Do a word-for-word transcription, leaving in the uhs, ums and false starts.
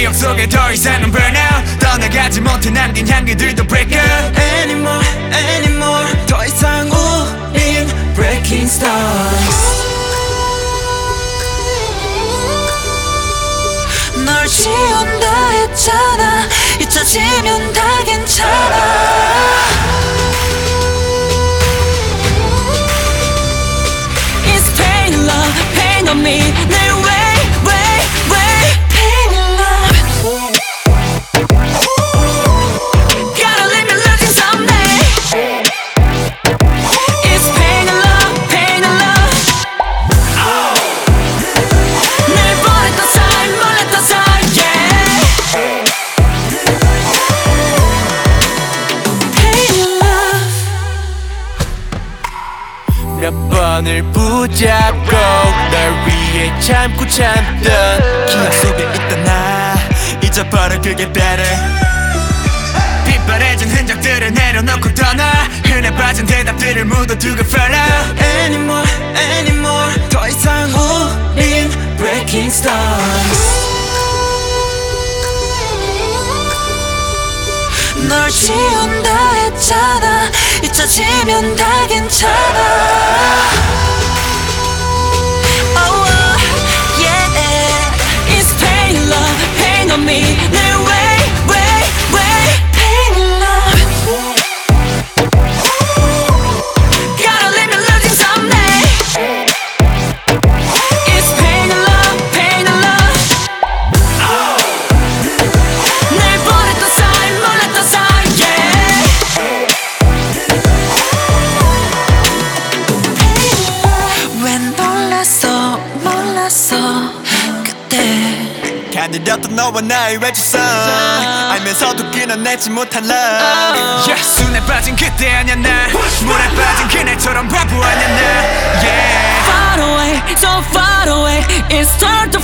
기억 속에 더 이상은 burnout 떠나가지 못해 남긴 향기들도 break up Anymore, anymore 더 이상 우린 breaking stars 널 지운다 했잖아 잊혀지면 다 괜찮아 It's pain and love, pain on me 늘 way, way, way Pain and love Gotta leave me losing someday It's pain and love, pain and love 늘 보냈던 사이 몰랐던 사이 yeah Pain and love 몇 번을 붙잡고 널 위해 참고 참던 기억 속에 있던 나 잊어버려 그게 better 빗바래진 흔적들을 내려놓고 떠나 흔해 빠진 대답들을 묻어두고 follow Anymore, anymore 더 이상 우린 breaking stars 널 지운다 했잖아 잊혀지면 다 괜찮아 Oh, oh, yeah It's pain and love, pain on me 늘 way, way, way Pain and love Gotta leave me losing someday It's pain and love, pain and love 늘 보냈던 사이 몰랐던 사이 yeah 왜 놀랐어 몰랐어 그때 가늘었던 너와 나의 외출선 알면서도 끊어내지 못한 love yeah, 순에 빠진 그때 아냐 나 물에 빠진 그날처럼 바보 아냐 나 yeah. Far away, so far away It's time to